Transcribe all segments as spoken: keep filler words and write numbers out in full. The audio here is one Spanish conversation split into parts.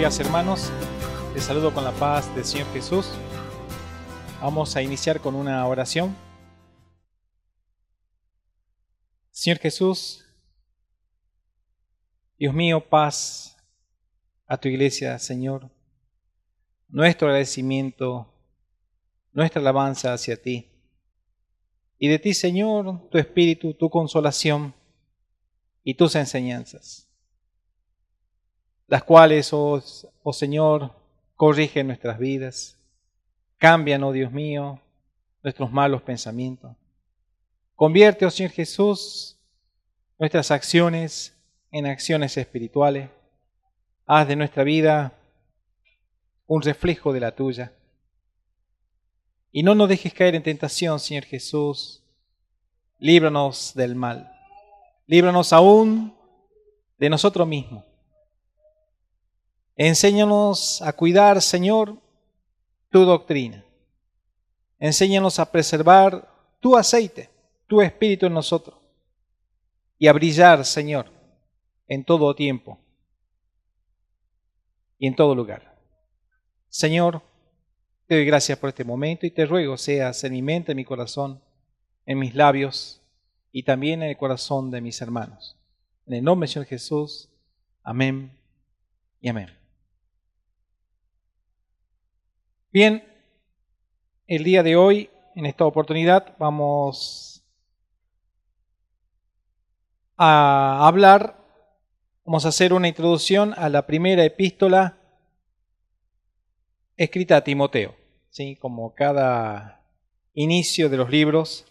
días, hermanos. Les saludo con la paz del Señor Jesús. Vamos a iniciar con una oración. Señor Jesús, Dios mío, paz a tu iglesia, Señor. Nuestro agradecimiento, nuestra alabanza hacia ti. Y de ti, Señor, tu espíritu, tu consolación y tus enseñanzas, las cuales, oh, oh Señor, corrigen nuestras vidas, cambian, oh Dios mío, nuestros malos pensamientos. Convierte, oh Señor Jesús, nuestras acciones en acciones espirituales. Haz de nuestra vida un reflejo de la tuya. Y no nos dejes caer en tentación, Señor Jesús. Líbranos del mal. Líbranos aún de nosotros mismos. Enséñanos a cuidar, Señor, tu doctrina. Enséñanos a preservar tu aceite, tu espíritu en nosotros. Y a brillar, Señor, en todo tiempo y en todo lugar. Señor, te doy gracias por este momento y te ruego seas en mi mente, en mi corazón, en mis labios y también en el corazón de mis hermanos. En el nombre del Señor Jesús, amén y amén. Bien, el día de hoy, en esta oportunidad, vamos a hablar, vamos a hacer una introducción a la primera epístola escrita a Timoteo. ¿Sí? Como cada inicio de los libros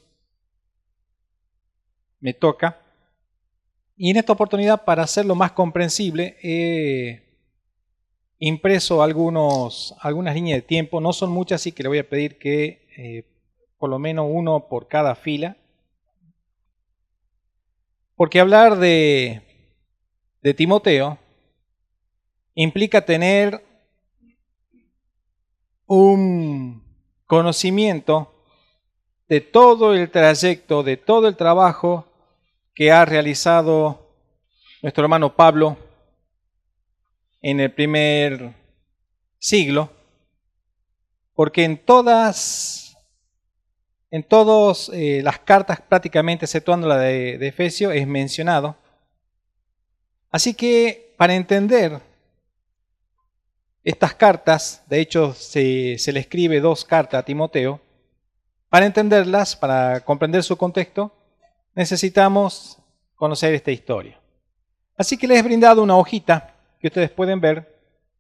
me toca. Y en esta oportunidad, para hacerlo más comprensible, he impreso algunos, algunas líneas de tiempo. No son muchas, así que le voy a pedir que eh, por lo menos uno por cada fila. Porque hablar de, de Timoteo implica tener un conocimiento de todo el trayecto, de todo el trabajo que ha realizado nuestro hermano Pablo en el primer siglo, porque en todas, en todas eh, las cartas, prácticamente exceptuando la de, de Efesios, es mencionado. Así que para entender estas cartas, de hecho se, se le escribe dos cartas a Timoteo, para entenderlas, para comprender su contexto, necesitamos conocer esta historia. Así que les he brindado una hojita que ustedes pueden ver.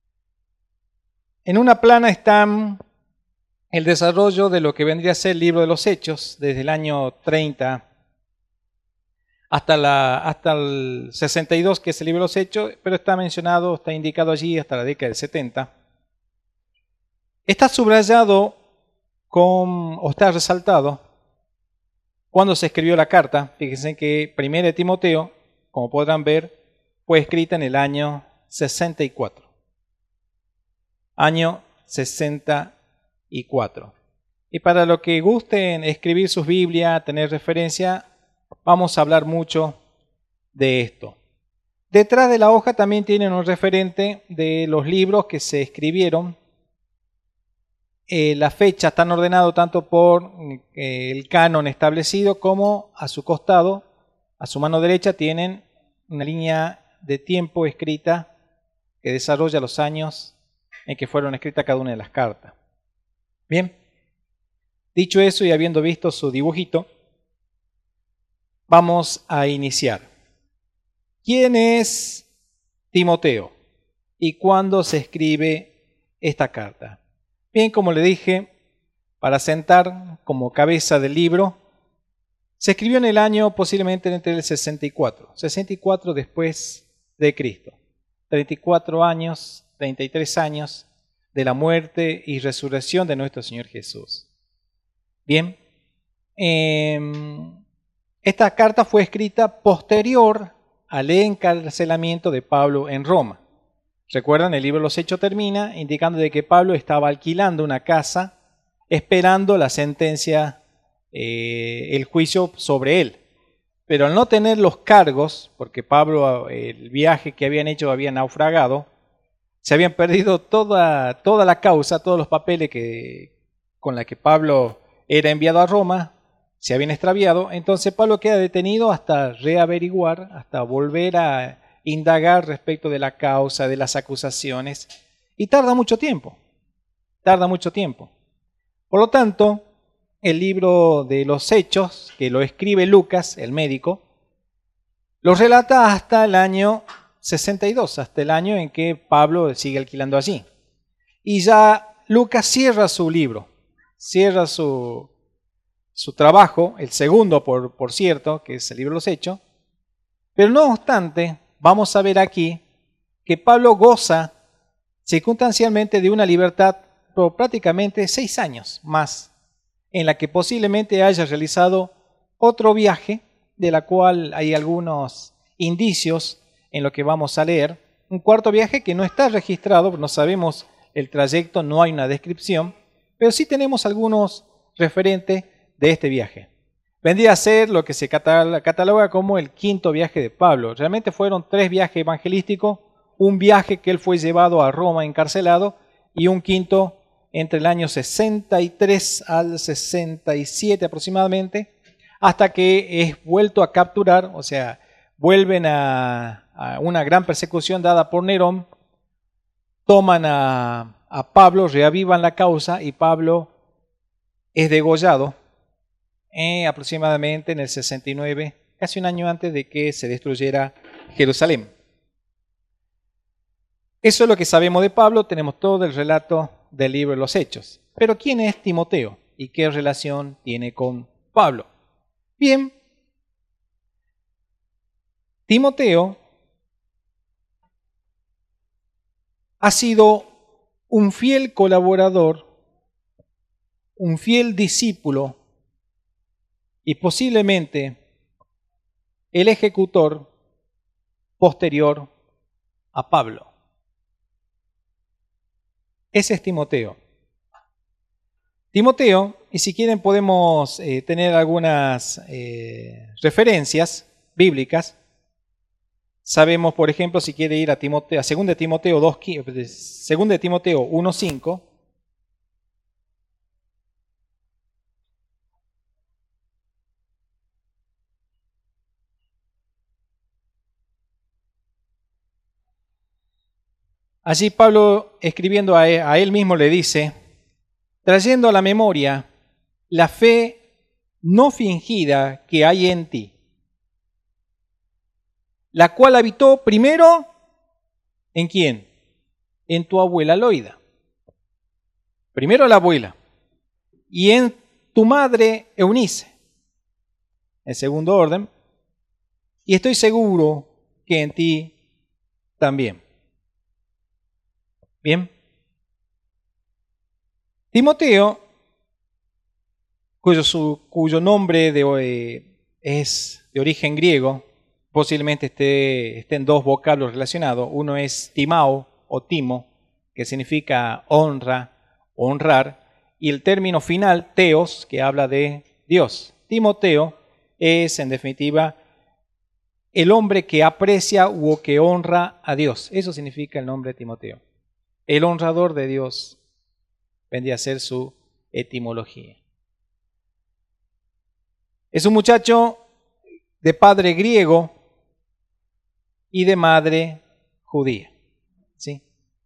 En una plana está el desarrollo de lo que vendría a ser el libro de los Hechos, desde el año treinta hasta, la, hasta el sesenta y dos, que es el libro de los Hechos, pero está mencionado, está indicado allí hasta la década del setenta. Está subrayado con, o está resaltado cuando se escribió la carta. Fíjense que primera de Timoteo, como podrán ver, fue escrita en el año sesenta y cuatro. Año sesenta y cuatro. Y para los que gusten escribir sus Biblias, tener referencia, vamos a hablar mucho de esto. Detrás de la hoja también tienen un referente de los libros que se escribieron. Eh, la fecha están ordenados tanto por eh, el canon establecido como a su costado, a su mano derecha, tienen una línea de tiempo escrita que desarrolla los años en que fueron escritas cada una de las cartas. Bien, dicho eso y habiendo visto su dibujito, vamos a iniciar. ¿Quién es Timoteo y cuándo se escribe esta carta? Bien, como le dije, para sentar como cabeza del libro, se escribió en el año posiblemente entre el sesenta y cuatro, sesenta y cuatro después de Cristo. treinta y cuatro años, treinta y tres años de la muerte y resurrección de nuestro Señor Jesús. Bien, eh, esta carta fue escrita posterior al encarcelamiento de Pablo en Roma. Recuerdan, el libro de los Hechos termina indicando de que Pablo estaba alquilando una casa esperando la sentencia, eh, el juicio sobre él. Pero al no tener los cargos, porque Pablo, el viaje que habían hecho había naufragado, Se habían perdido toda, toda la causa, todos los papeles que, con los que Pablo era enviado a Roma, se habían extraviado. Entonces Pablo queda detenido hasta reaveriguar, hasta volver a indagar respecto de la causa, de las acusaciones. Y tarda mucho tiempo, tarda mucho tiempo. Por lo tanto, el libro de los Hechos, que lo escribe Lucas, el médico, lo relata hasta el año sesenta y dos, hasta el año en que Pablo sigue alquilando allí. Y ya Lucas cierra su libro, cierra su, su trabajo, el segundo por, por cierto, que es el libro de los Hechos. Pero no obstante, vamos a ver aquí que Pablo goza circunstancialmente de una libertad por prácticamente seis años más, en la que posiblemente haya realizado otro viaje, de la cual hay algunos indicios en lo que vamos a leer. Un cuarto viaje que no está registrado, no sabemos el trayecto, no hay una descripción, pero sí tenemos algunos referentes de este viaje. Vendría a ser lo que se cataloga como el quinto viaje de Pablo. Realmente fueron tres viajes evangelísticos, un viaje que él fue llevado a Roma encarcelado y un quinto entre el año sesenta y tres al sesenta y siete aproximadamente, hasta que es vuelto a capturar, o sea, vuelven a, a una gran persecución dada por Nerón, toman a, a Pablo, reavivan la causa y Pablo es degollado eh, aproximadamente en el sesenta y nueve, casi un año antes de que se destruyera Jerusalén. Eso es lo que sabemos de Pablo, tenemos todo el relato del libro de los Hechos. Pero ¿quién es Timoteo y qué relación tiene con Pablo? Bien, Timoteo ha sido un fiel colaborador, un fiel discípulo y posiblemente el ejecutor posterior a Pablo. Ese es Timoteo. Timoteo, y si quieren podemos eh, tener algunas eh, referencias bíblicas. Sabemos, por ejemplo, si quiere ir a Timoteo, a segunda de Timoteo dos, segunda de Timoteo uno cinco. Allí Pablo, escribiendo a él, a él mismo, le dice: trayendo a la memoria la fe no fingida que hay en ti, la cual habitó primero, ¿en quién? En tu abuela Loida. Primero la abuela. Y en tu madre Eunice, en segundo orden. Y estoy seguro que en ti también. Bien. Timoteo, cuyo, su, cuyo nombre de, eh, es de origen griego, posiblemente esté, esté en dos vocablos relacionados. Uno es timao o timo, que significa honra, honrar, y el término final, teos, que habla de Dios. Timoteo es, en definitiva, el hombre que aprecia o que honra a Dios. Eso significa el nombre de Timoteo. El honrador de Dios vendría a ser su etimología. Es un muchacho de padre griego y de madre judía, ¿sí?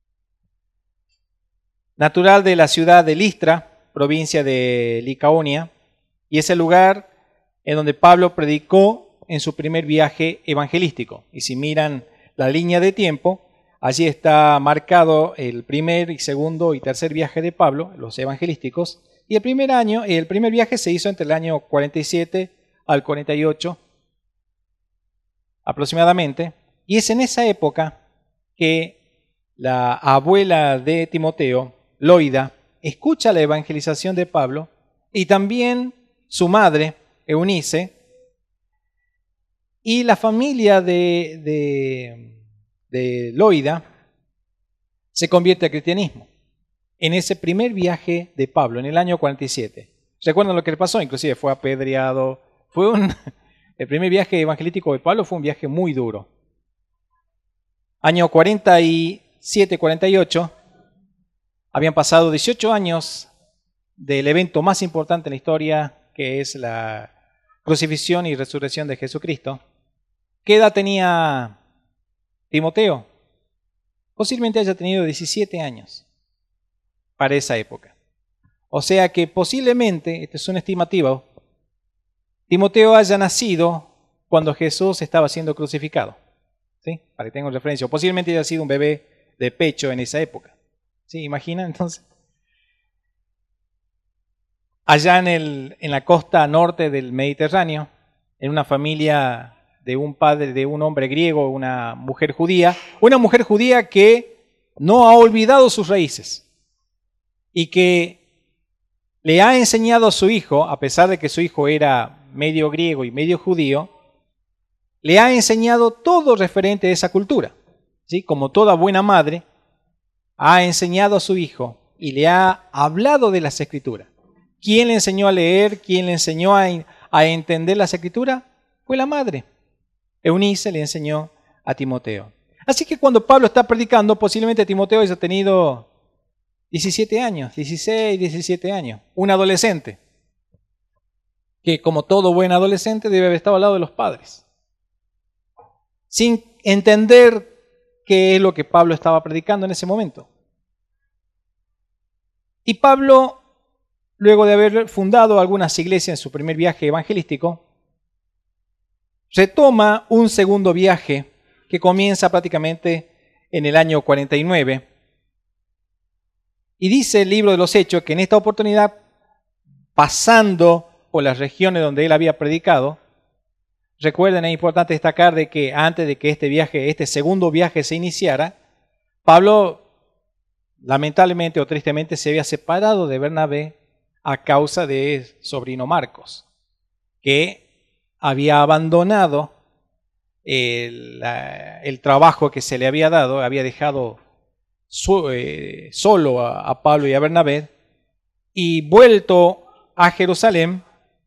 Natural de la ciudad de Listra, provincia de Licaonia, y es el lugar en donde Pablo predicó en su primer viaje evangelístico. Y si miran la línea de tiempo, allí está marcado el primer y segundo y tercer viaje de Pablo, los evangelísticos, y el primer año, el primer viaje se hizo entre el año cuarenta y siete al cuarenta y ocho aproximadamente, y es en esa época que la abuela de Timoteo, Loida, escucha la evangelización de Pablo, y también su madre, Eunice, y la familia de, de, de Loida se convierte al cristianismo en ese primer viaje de Pablo, en el año cuarenta y siete. ¿Recuerdan lo que le pasó? Inclusive fue apedreado. Fue un, el primer viaje evangelístico de Pablo fue un viaje muy duro. Año cuarenta y siete cuarenta y ocho, habían pasado dieciocho años del evento más importante en la historia, que es la crucifixión y resurrección de Jesucristo. ¿Qué edad tenía Timoteo? Posiblemente haya tenido diecisiete años para esa época. O sea que posiblemente, este es un estimativo, Timoteo haya nacido cuando Jesús estaba siendo crucificado. ¿Sí? Para que tengan referencia. O posiblemente haya sido un bebé de pecho en esa época. ¿Sí? ¿Imagina entonces? Allá en, el, en la costa norte del Mediterráneo, en una familia de un padre, de un hombre griego, una mujer judía, una mujer judía que no ha olvidado sus raíces y que le ha enseñado a su hijo, a pesar de que su hijo era medio griego y medio judío, le ha enseñado todo referente a esa cultura. ¿Sí? Como toda buena madre, ha enseñado a su hijo y le ha hablado de las Escrituras. ¿Quién le enseñó a leer? ¿Quién le enseñó a, a entender las Escrituras? Fue la madre. Eunice le enseñó a Timoteo. Así que cuando Pablo está predicando, posiblemente Timoteo haya tenido diecisiete años, dieciséis, diecisiete años, un adolescente, que como todo buen adolescente debe haber estado al lado de los padres, sin entender qué es lo que Pablo estaba predicando en ese momento. Y Pablo, luego de haber fundado algunas iglesias en su primer viaje evangelístico, retoma un segundo viaje que comienza prácticamente en el año cuarenta y nueve. Y dice el libro de los Hechos que en esta oportunidad, pasando por las regiones donde él había predicado, recuerden, es importante destacar de que antes de que este viaje, este segundo viaje se iniciara, Pablo lamentablemente o tristemente se había separado de Bernabé a causa de sobrino Marcos, que había abandonado el, el trabajo que se le había dado, había dejado so, eh, solo a, a Pablo y a Bernabé, y vuelto a Jerusalén,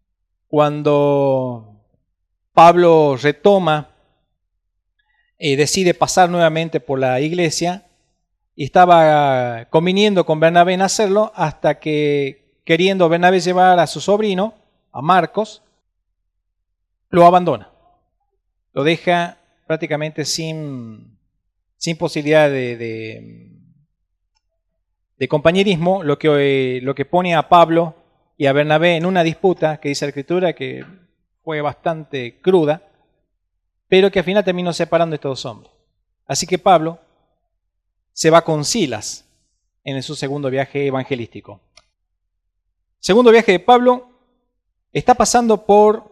cuando Pablo retoma y eh, decide pasar nuevamente por la iglesia, y estaba conviniendo con Bernabé en hacerlo, hasta que, queriendo Bernabé llevar a su sobrino, a Marcos, lo abandona. Lo deja prácticamente sin, sin posibilidad de, de, de compañerismo, lo que, lo que pone a Pablo y a Bernabé en una disputa que dice la Escritura que fue bastante cruda, pero que al final terminó separando a estos dos hombres. Así que Pablo se va con Silas en su segundo viaje evangelístico. Segundo viaje de Pablo, está pasando por,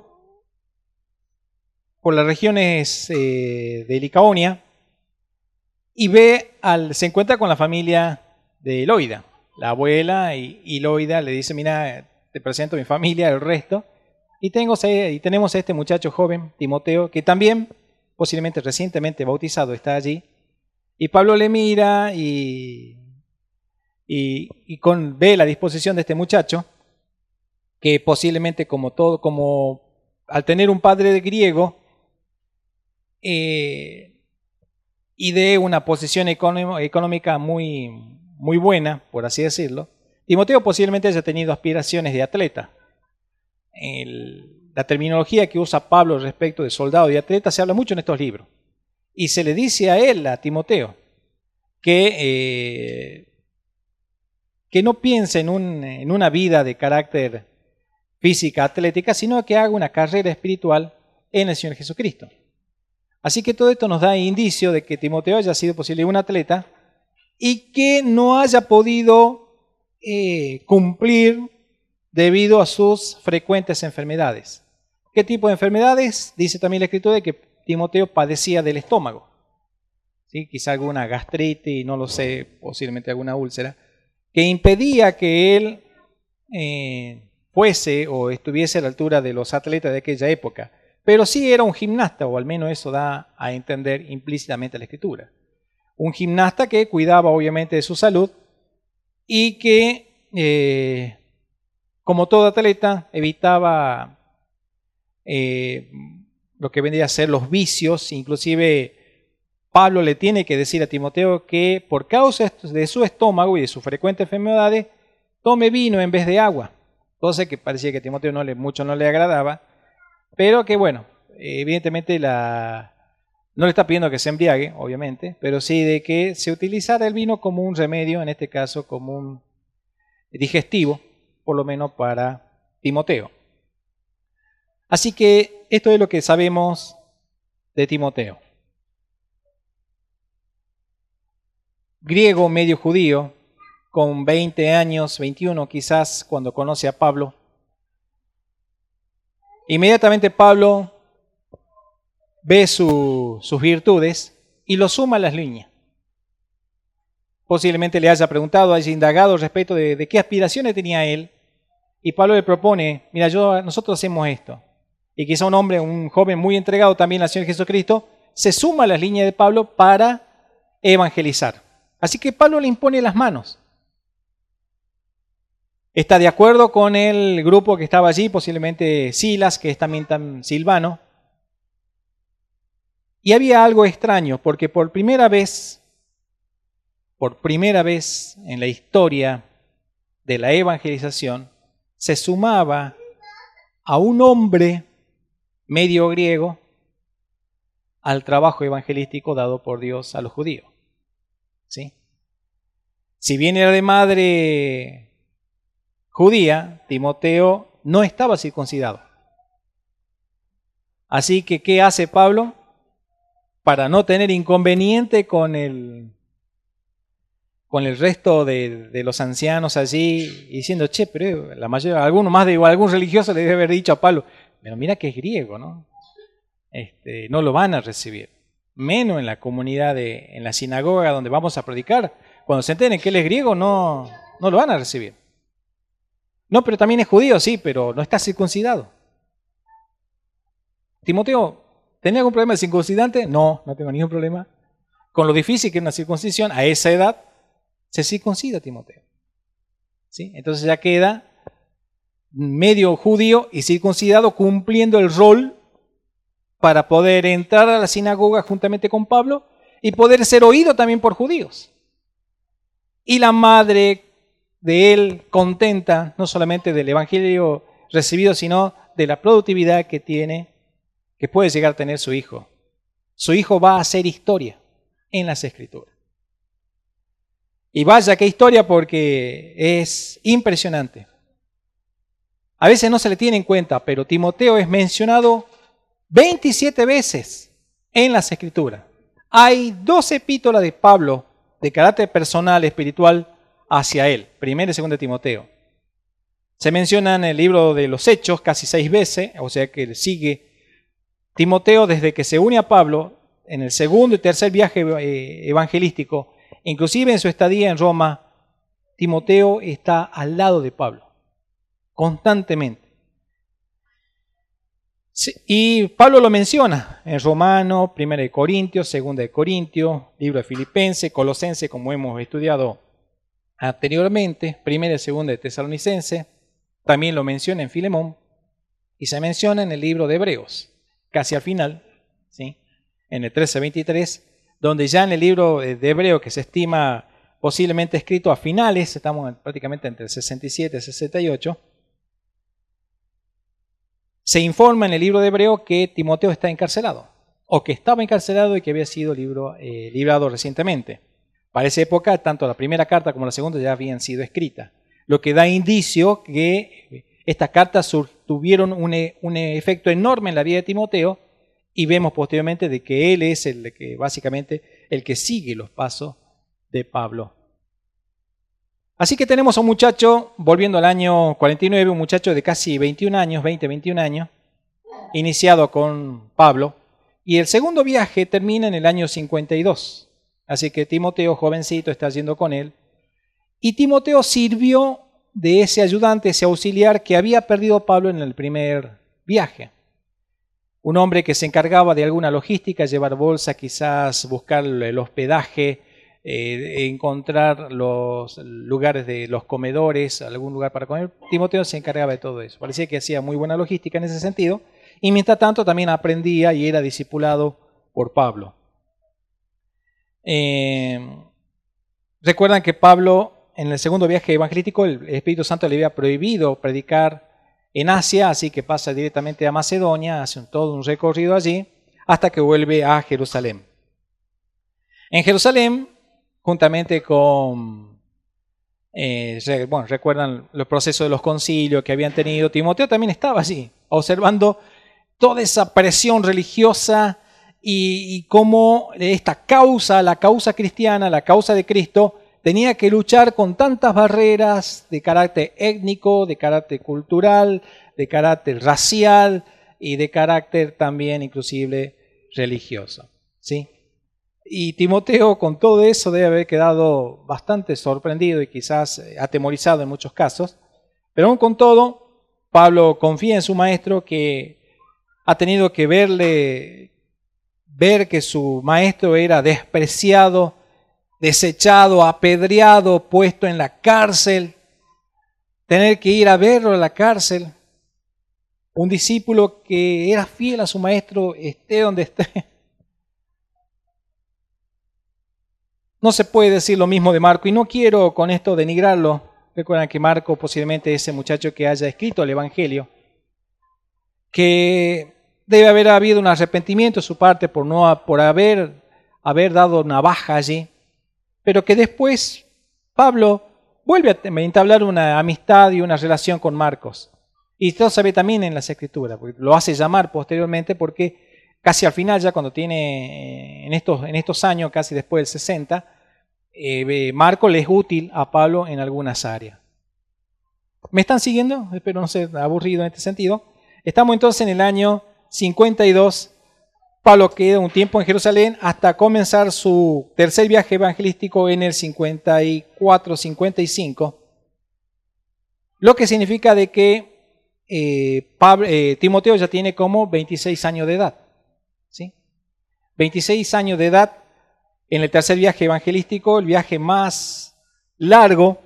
por las regiones eh, de Licaonia y ve al, se encuentra con la familia de Loida. La abuela y, y Loida le dice: mira, te presento a mi familia, el resto. Y, tengo, y tenemos a este muchacho joven, Timoteo, que también, posiblemente recientemente bautizado, está allí. Y Pablo le mira y, y, y con, ve la disposición de este muchacho, que posiblemente como todo, como al tener un padre griego eh, y de una posición económica muy, muy buena, por así decirlo, Timoteo posiblemente haya tenido aspiraciones de atleta. El, la terminología que usa Pablo respecto de soldado y atleta se habla mucho en estos libros. Y se le dice a él, a Timoteo, que, eh, que no piense en, un, en una vida de carácter física, atlética, sino que haga una carrera espiritual en el Señor Jesucristo. Así que todo esto nos da indicio de que Timoteo haya sido posible un atleta y que no haya podido eh, cumplir debido a sus frecuentes enfermedades. ¿Qué tipo de enfermedades? Dice también la Escritura de que Timoteo padecía del estómago. ¿Sí? Quizá alguna gastritis, no lo sé, posiblemente alguna úlcera, que impedía que él eh, fuese o estuviese a la altura de los atletas de aquella época. Pero sí era un gimnasta, o al menos eso da a entender implícitamente la Escritura. Un gimnasta que cuidaba obviamente de su salud y que, eh, como todo atleta, evitaba eh, lo que vendría a ser los vicios, inclusive Pablo le tiene que decir a Timoteo que por causa de su estómago y de sus frecuentes enfermedades, tome vino en vez de agua. Cosa que parecía que a Timoteo no le, mucho no le agradaba, pero que bueno, evidentemente la, no le está pidiendo que se embriague, obviamente, pero sí de que se utilizara el vino como un remedio, en este caso como un digestivo, por lo menos para Timoteo. Así que esto es lo que sabemos de Timoteo. Griego medio judío, con veinte años, veintiuno quizás, cuando conoce a Pablo. Inmediatamente Pablo ve su, sus virtudes y lo suma a las líneas. Posiblemente le haya preguntado, haya indagado respecto de, de qué aspiraciones tenía él. Y Pablo le propone, mira, yo, nosotros hacemos esto. Y quizá un hombre, un joven muy entregado también al Señor Jesucristo, se suma a las líneas de Pablo para evangelizar. Así que Pablo le impone las manos. Está de acuerdo con el grupo que estaba allí, posiblemente Silas, que es también tan Silvano. Y había algo extraño, porque por primera vez, por primera vez en la historia de la evangelización, se sumaba a un hombre medio griego al trabajo evangelístico dado por Dios a los judíos. ¿Sí? Si bien era de madre judía, Timoteo no estaba circuncidado. Así que, ¿qué hace Pablo? Para no tener inconveniente con el, con el resto de, de los ancianos allí, diciendo, che, pero la mayoría, alguno más de algún religioso le debe haber dicho a Pablo, pero mira que es griego, ¿no? Este, no lo van a recibir. Menos en la comunidad, de, en la sinagoga donde vamos a predicar. Cuando se enteren que él es griego, no, no lo van a recibir. No, pero también es judío, sí, pero no está circuncidado. Timoteo, ¿tenía algún problema de circuncidante? No, no tengo ningún problema. Con lo difícil que es una circuncisión, a esa edad, se circuncida Timoteo. ¿Sí? Entonces ya queda medio judío y circuncidado cumpliendo el rol para poder entrar a la sinagoga juntamente con Pablo y poder ser oído también por judíos. Y la madre de él contenta no solamente del evangelio recibido, sino de la productividad que tiene, que puede llegar a tener su hijo. Su hijo va a hacer historia en las Escrituras. Y vaya qué historia, porque es impresionante. A veces no se le tiene en cuenta, pero Timoteo es mencionado veintisiete veces en las Escrituras. Hay dos epístolas de Pablo de carácter personal, espiritual, hacia él, primera y segunda de Timoteo. Se menciona en el libro de los Hechos casi seis veces, o sea que sigue Timoteo desde que se une a Pablo en el segundo y tercer viaje evangelístico, inclusive en su estadía en Roma, Timoteo está al lado de Pablo, constantemente. Y Pablo lo menciona en Romano, primera de Corintios, segunda de Corintios, libro de Filipenses, Colosenses, como hemos estudiado anteriormente, primera y segunda de Tesalonicenses, también lo menciona en Filemón, y se menciona en el libro de Hebreos, casi al final, ¿sí? En el trece veintitrés, donde ya en el libro de Hebreos, que se estima posiblemente escrito a finales, estamos prácticamente entre el sesenta y siete y sesenta y ocho, se informa en el libro de Hebreos que Timoteo está encarcelado, o que estaba encarcelado y que había sido libro, eh, librado recientemente. Para esa época, tanto la primera carta como la segunda ya habían sido escritas, lo que da indicio que estas cartas tuvieron un, un efecto enorme en la vida de Timoteo, y vemos posteriormente de que él es el que básicamente el que sigue los pasos de Pablo. Así que tenemos a un muchacho, volviendo al año cuarenta y nueve, un muchacho de casi veintiún años, veinte, veintiún años, iniciado con Pablo, y el segundo viaje termina en el año cincuenta y dos. Así que Timoteo, jovencito, está yendo con él. Y Timoteo sirvió de ese ayudante, ese auxiliar que había perdido Pablo en el primer viaje. Un hombre que se encargaba de alguna logística, llevar bolsa, quizás buscar el hospedaje, eh, encontrar los lugares de los comedores, algún lugar para comer. Timoteo se encargaba de todo eso. Parecía que hacía muy buena logística en ese sentido. Y mientras tanto también aprendía y era discipulado por Pablo. Eh, recuerdan que Pablo, en el segundo viaje evangelístico, el Espíritu Santo le había prohibido predicar en Asia, así que pasa directamente a Macedonia, hace un, todo un recorrido allí, hasta que vuelve a Jerusalén. En Jerusalén, juntamente con, eh, bueno, recuerdan los procesos de los concilios que habían tenido, Timoteo también estaba allí, observando toda esa presión religiosa y, y cómo esta causa, la causa cristiana, la causa de Cristo, tenía que luchar con tantas barreras de carácter étnico, de carácter cultural, de carácter racial y de carácter también inclusive religioso, ¿sí? Y Timoteo con todo eso debe haber quedado bastante sorprendido y quizás atemorizado en muchos casos, pero aún con todo, Pablo confía en su maestro que ha tenido que verle, ver que su maestro era despreciado, desechado, apedreado, puesto en la cárcel, tener que ir a verlo a la cárcel. Un discípulo que era fiel a su maestro, esté donde esté. No se puede decir lo mismo de Marco, y no quiero con esto denigrarlo. Recuerdan que Marco posiblemente es ese muchacho que haya escrito el Evangelio, que debe haber habido un arrepentimiento de su parte por, no, por haber, haber dado navaja allí, pero que después Pablo vuelve a entablar una amistad y una relación con Marcos. Y esto se ve también en las Escrituras, porque lo hace llamar posteriormente porque casi al final, ya cuando tiene, en estos, en estos años, casi después del sesenta, eh, Marco le es útil a Pablo en algunas áreas. ¿Me están siguiendo? Espero no ser aburrido en este sentido. Estamos entonces en el año cincuenta y dos. Pablo queda un tiempo en Jerusalén hasta comenzar su tercer viaje evangelístico en el cincuenta y cuatro cincuenta y cinco. Lo que significa de que eh, Pablo, eh, Timoteo ya tiene como veintiséis años de edad. ¿Sí? veintiséis años de edad en el tercer viaje evangelístico, el viaje más largo,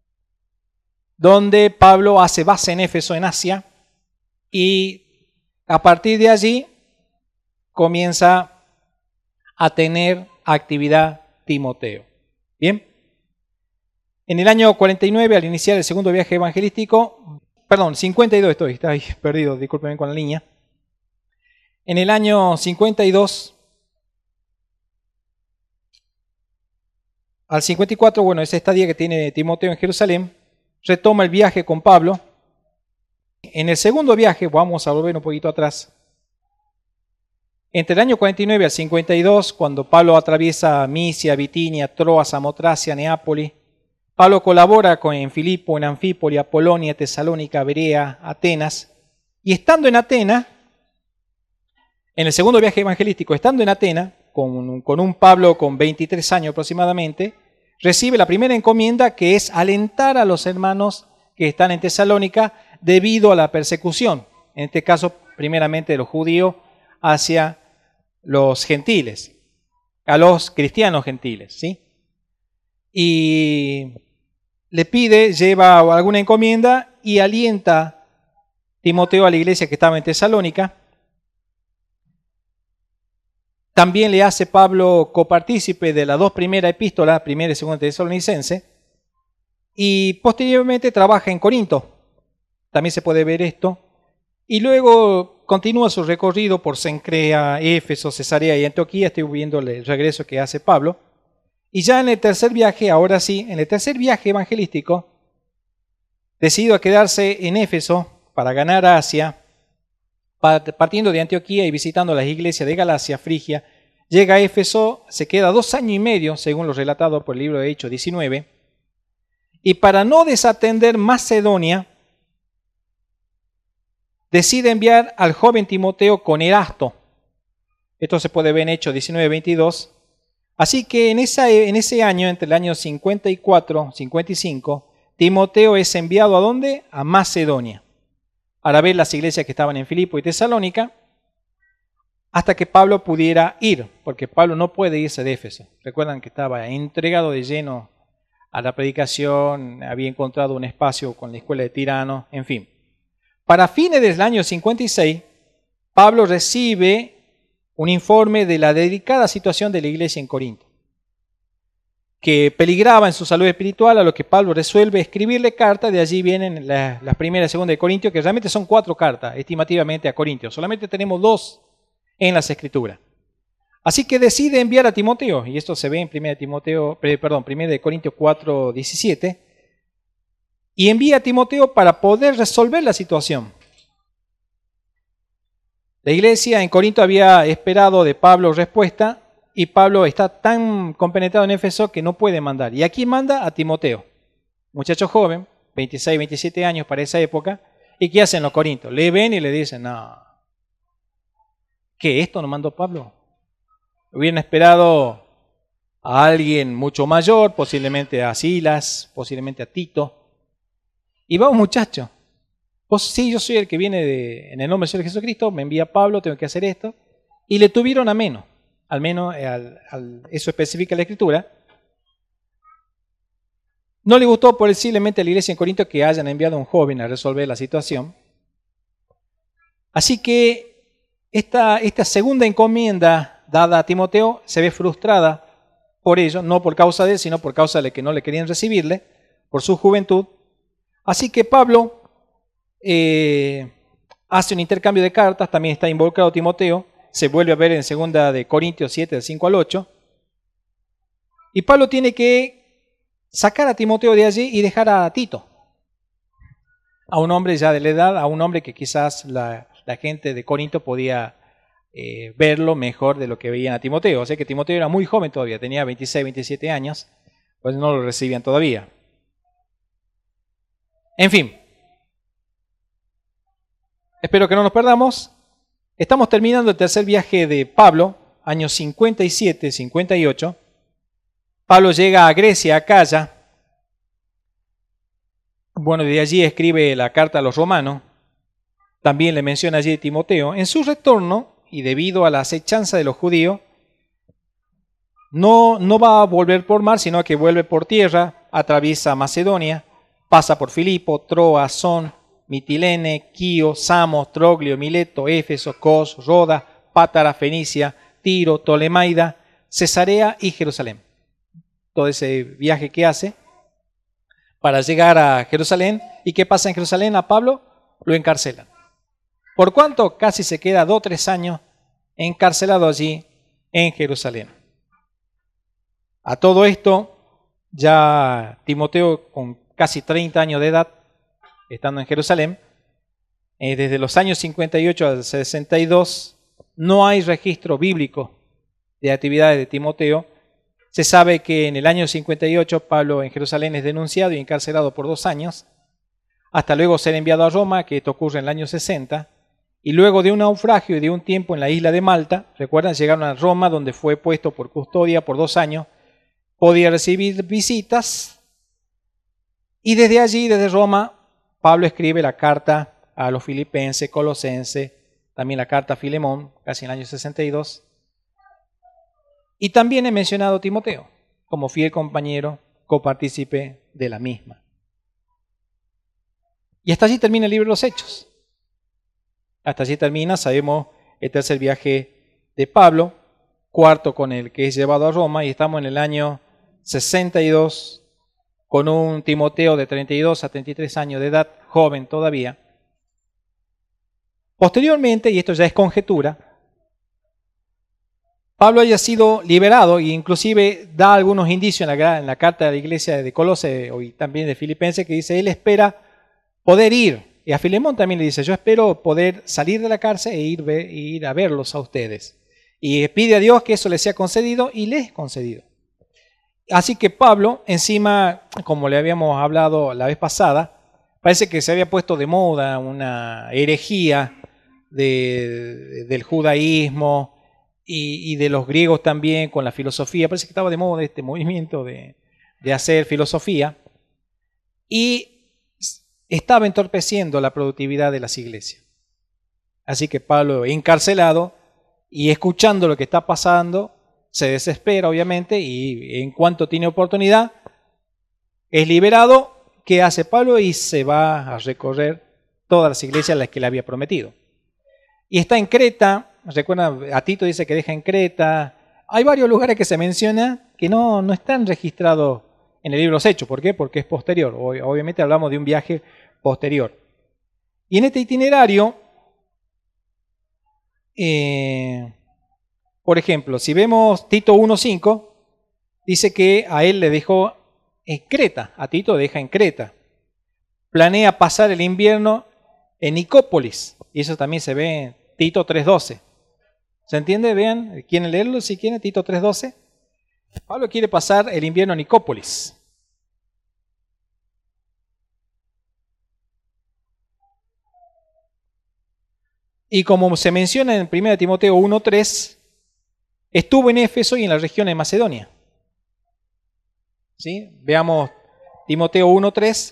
donde Pablo hace base en Éfeso, en Asia, y a partir de allí comienza a tener actividad Timoteo. Bien, en el año cuarenta y nueve, al iniciar el segundo viaje evangelístico, perdón, cincuenta y dos estoy, está ahí perdido, discúlpenme con la línea. En el año cincuenta y dos al cincuenta y cuatro, bueno, esa estadía que tiene Timoteo en Jerusalén, retoma el viaje con Pablo. En el segundo viaje, vamos a volver un poquito atrás, entre el año cuarenta y nueve al cincuenta y dos, cuando Pablo atraviesa Misia, Bitinia, Troas, Samotracia, Neápolis, Pablo colabora con, en Filipo, en Anfípolis, Apolonia, Tesalónica, Berea, Atenas, y estando en Atenas, en el segundo viaje evangelístico, estando en Atenas, con, con un Pablo con veintitrés años aproximadamente, recibe la primera encomienda, que es alentar a los hermanos que están en Tesalónica debido a la persecución, en este caso primeramente de los judíos hacia los gentiles, a los cristianos gentiles, ¿sí? Y le pide, lleva alguna encomienda y alienta Timoteo a la iglesia que estaba en Tesalónica. También le hace Pablo copartícipe de las dos primeras epístolas, primera y segunda Tesalonicense, y posteriormente trabaja en Corinto. También se puede ver esto. Y luego continúa su recorrido por Cencrea, Éfeso, Cesarea y Antioquía. Estoy viendo el regreso que hace Pablo. Y ya en el tercer viaje, ahora sí, en el tercer viaje evangelístico, decidido a quedarse en Éfeso para ganar Asia, partiendo de Antioquía y visitando las iglesias de Galacia, Frigia, llega a Éfeso, se queda dos años y medio, según lo relatado por el libro de Hechos diecinueve, y para no desatender Macedonia, decide enviar al joven Timoteo con Erasto. Esto se puede ver en Hechos diecinueve veintidós. Así que en, esa, en ese año, entre el año cincuenta y cuatro y cincuenta y cinco, Timoteo es enviado ¿a dónde? A Macedonia, para ver las iglesias que estaban en Filipo y Tesalónica, hasta que Pablo pudiera ir, porque Pablo no puede irse de Éfeso. Recuerdan que estaba entregado de lleno a la predicación, había encontrado un espacio con la escuela de Tirano, en fin. Para fines del año cincuenta y seis, Pablo recibe un informe de la delicada situación de la iglesia en Corinto. que peligraba en su salud espiritual, a lo que Pablo resuelve escribirle cartas. De allí vienen las, las primeras y segunda de Corintios, que realmente son cuatro cartas, estimativamente, a Corintios. Solamente tenemos dos en las Escrituras. Así que decide enviar a Timoteo, y esto se ve en primera de Timoteo, perdón, primera de Corintios cuatro, diecisiete, y envía a Timoteo para poder resolver la situación. La iglesia en Corinto había esperado de Pablo respuesta, y Pablo está tan compenetrado en Éfeso que no puede mandar. Y aquí manda a Timoteo, muchacho joven, veintiséis, veintisiete años para esa época. ¿Y qué hacen los corintios? Le ven y le dicen, no, ¿qué esto no mandó Pablo? Hubieran esperado a alguien mucho mayor, posiblemente a Silas, posiblemente a Tito. Y va un muchacho. Pues sí, yo soy el que viene de, en el nombre del Señor Jesucristo, me envía Pablo, tengo que hacer esto. Y le tuvieron a menos. Al menos al, al, eso especifica la Escritura. No le gustó posiblemente a la iglesia en Corinto que hayan enviado a un joven a resolver la situación. Así que esta, esta segunda encomienda dada a Timoteo se ve frustrada por ello, no por causa de él, sino por causa de que no le querían recibirle, por su juventud. Así que Pablo eh, hace un intercambio de cartas, también está involucrado Timoteo. Se vuelve a ver en segunda de Corintios siete, del cinco al ocho. Y Pablo tiene que sacar a Timoteo de allí y dejar a Tito, a un hombre ya de la edad, a un hombre que quizás la, la gente de Corinto podía eh, verlo mejor de lo que veían a Timoteo. O sea que Timoteo era muy joven todavía, tenía veintiséis, veintisiete años, pues no lo recibían todavía. En fin, espero que no nos perdamos. Estamos terminando el tercer viaje de Pablo, años cincuenta y siete, cincuenta y ocho. Pablo llega a Grecia, a Acaya. Bueno, de allí escribe la carta a los romanos. También le menciona allí a Timoteo. En su retorno, y debido a la acechanza de los judíos, no, no va a volver por mar, sino que vuelve por tierra, atraviesa Macedonia, pasa por Filipo, Troa, Son, Mitilene, Quío, Samos, Troglio, Mileto, Éfeso, Cos, Roda, Pátara, Fenicia, Tiro, Tolemaida, Cesarea y Jerusalén. Todo ese viaje que hace para llegar a Jerusalén. ¿Y qué pasa en Jerusalén? A Pablo lo encarcelan. Por cuanto casi se queda dos o tres años encarcelado allí en Jerusalén. A todo esto, ya Timoteo con casi treinta años de edad, estando en Jerusalén, eh, desde los años cincuenta y ocho al sesenta y dos, no hay registro bíblico de actividades de Timoteo. Se sabe que en el año cincuenta y ocho Pablo en Jerusalén es denunciado y encarcelado por dos años, hasta luego ser enviado a Roma, que esto ocurre en el año sesenta, y luego de un naufragio y de un tiempo en la isla de Malta, recuerdan, llegaron a Roma, donde fue puesto por custodia por dos años, podía recibir visitas, y desde allí, desde Roma, Pablo escribe la carta a los filipenses, colosenses, también la carta a Filemón, casi en el año sesenta y dos. Y también he mencionado a Timoteo como fiel compañero, copartícipe de la misma. Y hasta allí termina el libro de los Hechos. Hasta allí termina, sabemos, el tercer viaje de Pablo, cuarto con el que es llevado a Roma, y estamos en el año sesenta y dos con un Timoteo de treinta y dos a treinta y tres años de edad, joven todavía. Posteriormente, y esto ya es conjetura, Pablo haya sido liberado e inclusive da algunos indicios en la, en la carta de la iglesia de Colose y también de Filipenses que dice, él espera poder ir. Y a Filemón también le dice, yo espero poder salir de la cárcel e ir, e ir a verlos a ustedes. Y pide a Dios que eso le sea concedido y le es concedido. Así que Pablo, encima, como le habíamos hablado la vez pasada, parece que se había puesto de moda una herejía de, del judaísmo y, y de los griegos también con la filosofía. Parece que estaba de moda este movimiento de, de hacer filosofía y estaba entorpeciendo la productividad de las iglesias. Así que Pablo, encarcelado y escuchando lo que está pasando, se desespera obviamente y en cuanto tiene oportunidad es liberado. ¿Qué hace Pablo? Y se va a recorrer todas las iglesias a las que le había prometido. Y está en Creta, recuerda, a Tito dice que deja en Creta. Hay varios lugares que se menciona que no, no están registrados en el libro de los Hechos. ¿Por qué? Porque es posterior. Obviamente hablamos de un viaje posterior. Y en este itinerario, eh, por ejemplo, si vemos Tito uno cinco, dice que a él le dejó en Creta, a Tito le deja en Creta. Planea pasar el invierno en Nicópolis, y eso también se ve en Tito tres doce. ¿Se entiende? Vean, ¿quieren leerlo si quieren? Tito tres doce. Pablo quiere pasar el invierno en Nicópolis. Y como se menciona en primera Timoteo uno tres, estuvo en Éfeso y en la región de Macedonia. ¿Sí? Veamos Timoteo uno tres.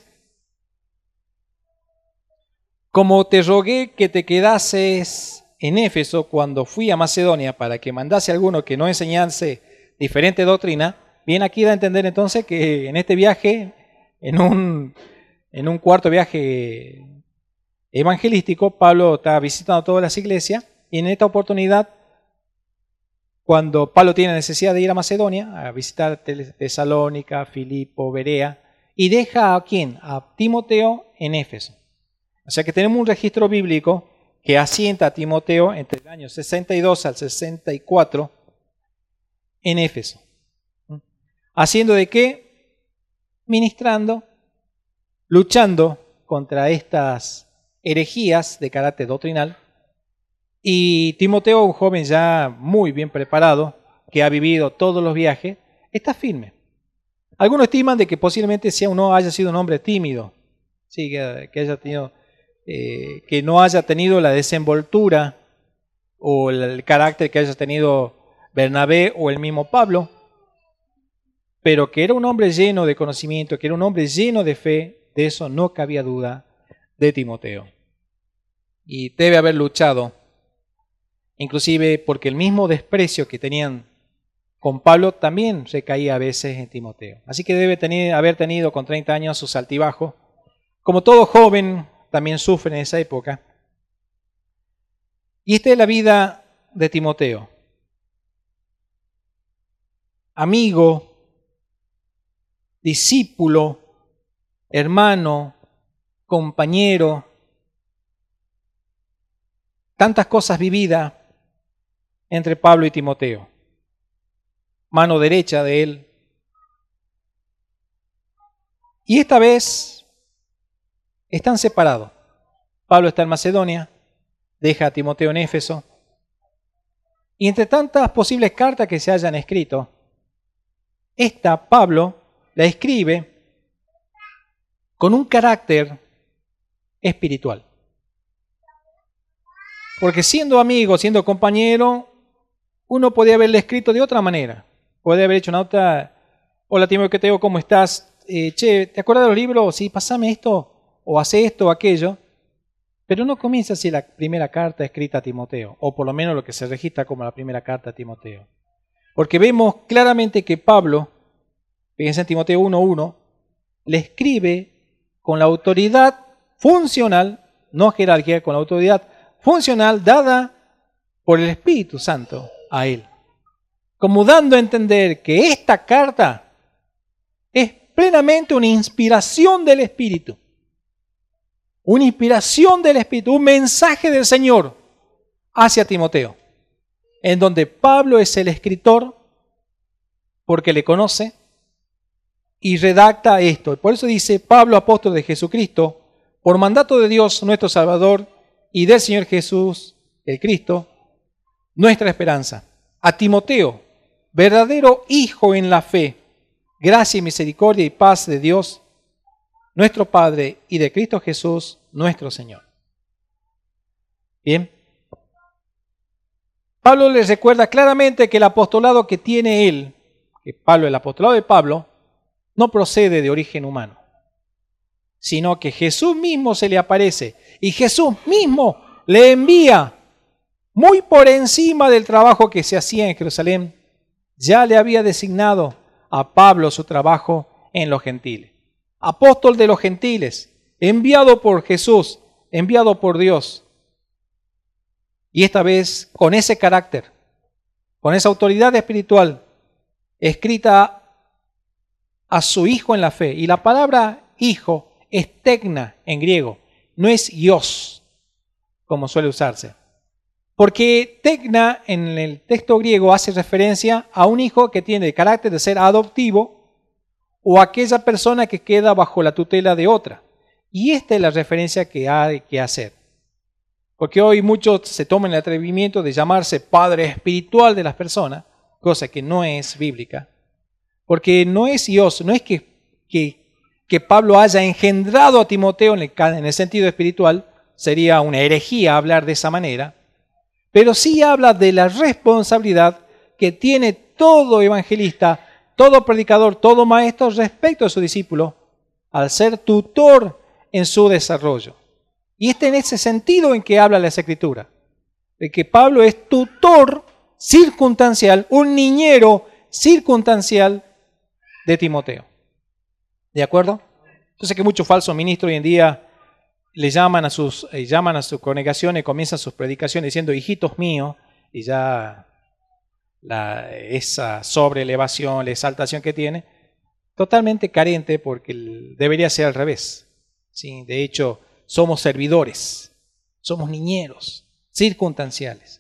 Como te rogué que te quedases en Éfeso cuando fui a Macedonia para que mandase a alguno que no enseñase diferente doctrina, bien aquí da a entender entonces que en este viaje, en un, en un cuarto viaje evangelístico, Pablo está visitando todas las iglesias y en esta oportunidad, cuando Pablo tiene necesidad de ir a Macedonia, a visitar Tesalónica, Filipo, Berea, y deja a quién? A Timoteo en Éfeso. O sea que tenemos un registro bíblico que asienta a Timoteo entre el año sesenta y dos al sesenta y cuatro en Éfeso. ¿Haciendo de qué? Ministrando, luchando contra estas herejías de carácter doctrinal. Y Timoteo, un joven ya muy bien preparado, que ha vivido todos los viajes, está firme. Algunos estiman de que posiblemente sea un, no haya sido un hombre tímido, sí, que, que haya tenido... Eh, que no haya tenido la desenvoltura o el, el carácter que haya tenido Bernabé o el mismo Pablo, pero que era un hombre lleno de conocimiento, que era un hombre lleno de fe, de eso no cabía duda de Timoteo. Y debe haber luchado, inclusive porque el mismo desprecio que tenían con Pablo también recaía a veces en Timoteo. Así que debe tener, haber tenido con treinta años sus altibajos. Como todo joven, también sufre en esa época. Y esta es la vida de Timoteo. Amigo, discípulo, hermano, compañero, tantas cosas vividas entre Pablo y Timoteo. Mano derecha de él. Y esta vez están separados. Pablo está en Macedonia, deja a Timoteo en Éfeso. Y entre tantas posibles cartas que se hayan escrito, esta Pablo la escribe con un carácter espiritual. Porque siendo amigo, siendo compañero, uno podía haberle escrito de otra manera. Puede haber hecho una nota: hola Timoteo, ¿cómo estás? Eh, che, ¿te acuerdas de los libros? Sí, pasame esto. O hace esto o aquello, pero no comienza así la primera carta escrita a Timoteo, o por lo menos lo que se registra como la primera carta a Timoteo. Porque vemos claramente que Pablo, fíjense en Timoteo uno uno, le escribe con la autoridad funcional, no jerárquica, con la autoridad funcional dada por el Espíritu Santo a él. Como dando a entender que esta carta es plenamente una inspiración del Espíritu. Una inspiración del Espíritu, un mensaje del Señor hacia Timoteo, en donde Pablo es el escritor porque le conoce y redacta esto. Por eso dice: Pablo, apóstol de Jesucristo, por mandato de Dios nuestro Salvador y del Señor Jesús, el Cristo, nuestra esperanza. A Timoteo, verdadero hijo en la fe, gracia y misericordia y paz de Dios nuestro Padre y de Cristo Jesús, nuestro Señor. Bien. Pablo les recuerda claramente que el apostolado que tiene él, que Pablo, el apostolado de Pablo, no procede de origen humano, sino que Jesús mismo se le aparece y Jesús mismo le envía muy por encima del trabajo que se hacía en Jerusalén. Ya le había designado a Pablo su trabajo en los gentiles. Apóstol de los gentiles, enviado por Jesús, enviado por Dios. Y esta vez con ese carácter, con esa autoridad espiritual, escrita a su hijo en la fe. Y la palabra hijo es tecna en griego, no es ios, como suele usarse. Porque tecna en el texto griego hace referencia a un hijo que tiene el carácter de ser adoptivo o aquella persona que queda bajo la tutela de otra. Y esta es la referencia que hay que hacer. Porque hoy muchos se toman el atrevimiento de llamarse padre espiritual de las personas, cosa que no es bíblica. Porque no es Dios, no es que, que, que Pablo haya engendrado a Timoteo en el, en el sentido espiritual, sería una herejía hablar de esa manera, pero sí habla de la responsabilidad que tiene todo evangelista, todo predicador, todo maestro respecto a su discípulo, al ser tutor en su desarrollo. Y este en ese sentido en que habla la Escritura, de que Pablo es tutor circunstancial, un niñero circunstancial de Timoteo. ¿De acuerdo? Entonces que muchos falsos ministros hoy en día le llaman a sus, eh, llaman a sus congregaciones, comienzan sus predicaciones diciendo hijitos míos, y ya la, esa sobreelevación, la exaltación que tiene, totalmente carente porque el, debería ser al revés. ¿Sí? De hecho, somos servidores, somos niñeros, circunstanciales.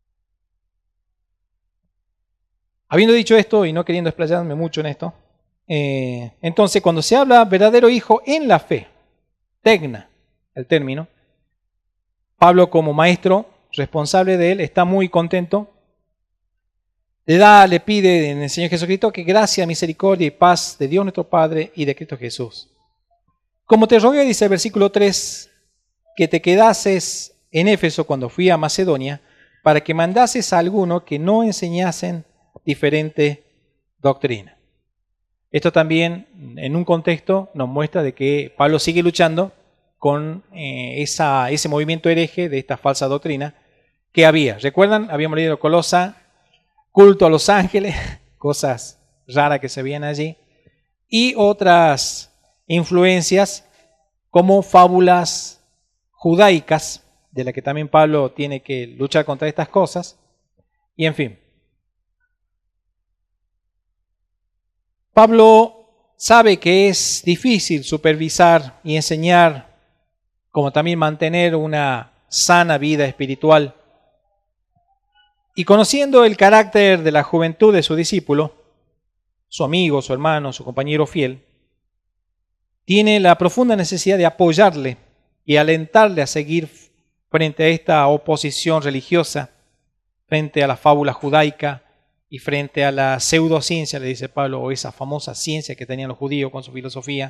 Habiendo dicho esto y no queriendo explayarme mucho en esto, eh, entonces cuando se habla verdadero hijo en la fe, tecna, el término, Pablo como maestro responsable de él está muy contento, le da, le pide en el Señor Jesucristo que gracia, misericordia y paz de Dios nuestro Padre y de Cristo Jesús. Como te rogué, dice el versículo tres, que te quedases en Éfeso cuando fui a Macedonia, para que mandases a alguno que no enseñasen diferente doctrina. Esto también, en un contexto, nos muestra de que Pablo sigue luchando con eh, esa, ese movimiento hereje de esta falsa doctrina que había. ¿Recuerdan? Habíamos leído Colosa, culto a los ángeles, cosas raras que se veían allí, y otras influencias como fábulas judaicas, de las que también Pablo tiene que luchar contra estas cosas, y en fin. Pablo sabe que es difícil supervisar y enseñar, como también mantener una sana vida espiritual. Y conociendo el carácter de la juventud de su discípulo, su amigo, su hermano, su compañero fiel, tiene la profunda necesidad de apoyarle y alentarle a seguir frente a esta oposición religiosa, frente a la fábula judaica y frente a la pseudociencia, le dice Pablo, o esa famosa ciencia que tenían los judíos con su filosofía,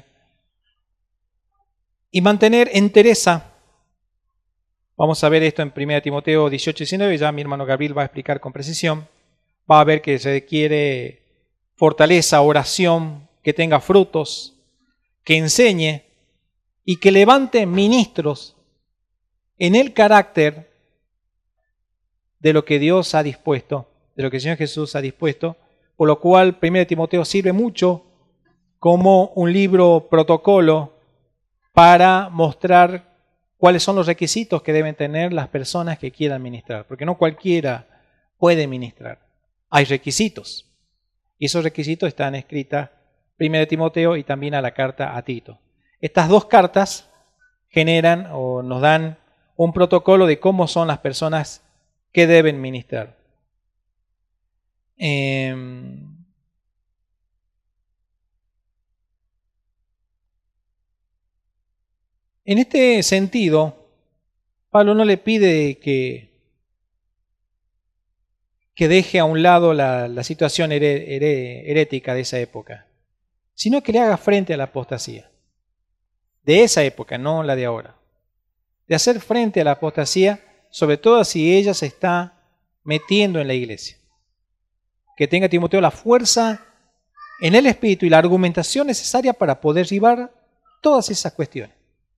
y mantener entereza. Vamos a ver esto en primera Timoteo dieciocho diecinueve, ya mi hermano Gabriel va a explicar con precisión. Va a ver que se requiere fortaleza, oración, que tenga frutos, que enseñe y que levante ministros en el carácter de lo que Dios ha dispuesto, de lo que el Señor Jesús ha dispuesto, por lo cual primera Timoteo sirve mucho como un libro protocolo para mostrar cuáles son los requisitos que deben tener las personas que quieran ministrar, porque no cualquiera puede ministrar. Hay requisitos, y esos requisitos están escritos primera Timoteo y también a la carta a Tito. Estas dos cartas generan o nos dan un protocolo de cómo son las personas que deben ministrar. Eh, en este sentido, Pablo no le pide que, que deje a un lado la, la situación here, here, herética de esa época, sino que le haga frente a la apostasía. De esa época, no la de ahora. De hacer frente a la apostasía, sobre todo si ella se está metiendo en la iglesia. Que tenga Timoteo la fuerza en el espíritu y la argumentación necesaria para poder derribar todas esas cuestiones.